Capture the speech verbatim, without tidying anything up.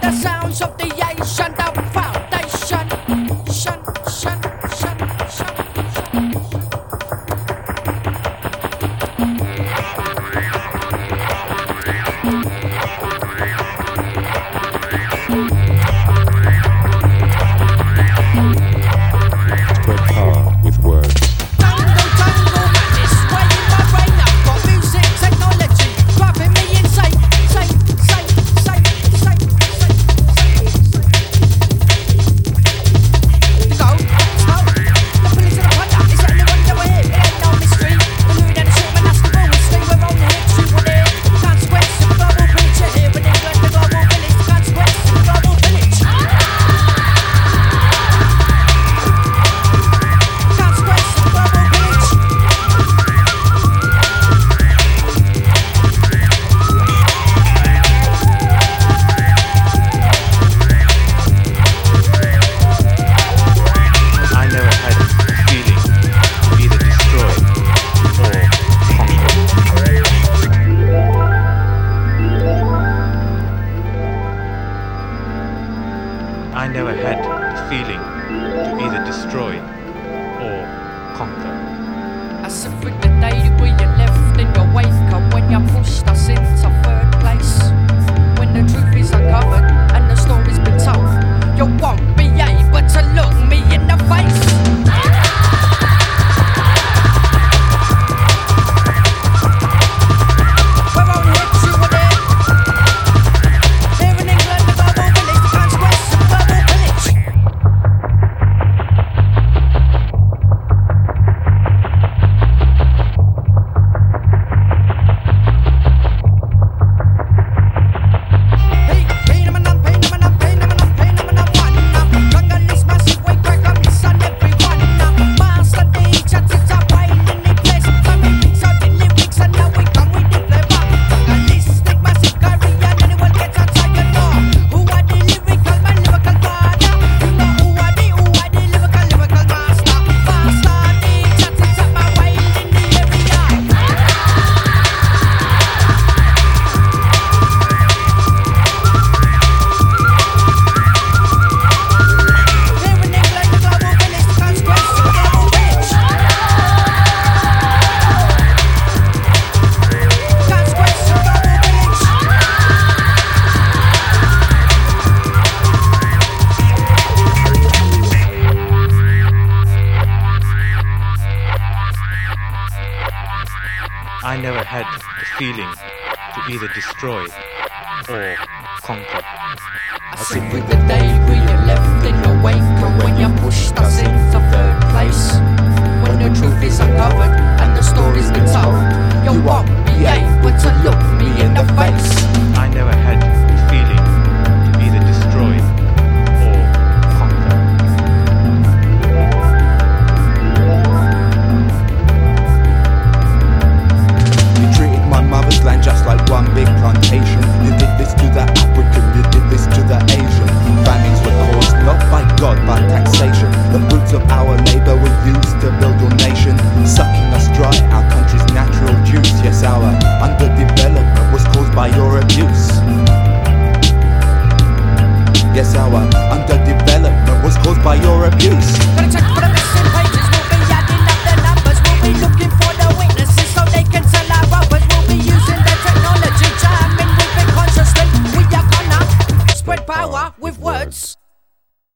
the sounds of the Asian, the foundation. Shun, shun, shun, shun, Spread power with words. Jungle, jungle madness, weighing my brain up. Got music technology driving me insane. Say, say, say, say, say, say. The gold, snow, the police and the plunder. Is that anyone that we're here? It ain't no mystery. The mood and the short man, that's the real history. We're on the hits, you will hear. Consequence of the global village. You're here in England, the global village. The consequence of the global village. Consequence of the global village. I never had the feeling to either destroy or conquer. I never had the feeling to either destroy or conquer. I suffered the day we you left in your wake up when you pushed us into third place. When the truth is uncovered and the story's been told, you won't be able to look me in the face. We're on hits, you were there. Here in England, the global village, the consequence of the global village. Hey, pain 'em and I'm pain 'em and I'm pain 'em and I'm pain 'em and I'm one now. Jungle is massive, we crack up, listen everyone now. Master D, chat it up, wild in the place. When we mix out the lyrics and now we come with the flavor. Jungleistic, massive, carry-on, anyone gets outside your door. Who are the lyrical man, lyrical father? You know who are the, who are the lyrical, lyrical master? Master D, chat it up, my wild in the area. Here in England, the global village, the consequence of the global village. Consequence of the global village. I never had the feeling to either destroy or conquer. I sit with the day we you left in your wake and when you pushed us into third place. When the truth is uncovered and the story's been told, you won't be able to look me in the face. I never had the feeling to either destroy or conquer. You treated my mother's land just like one big plantation. You did this to the African, you did this to the Asian. Famines were caused not by God but taxation. The fruits of our labour were used to build your nation, sucking us dry, our country's natural juice. Yes, our underdevelopment was caused by your abuse. Yes, our underdevelopment was caused by your abuse.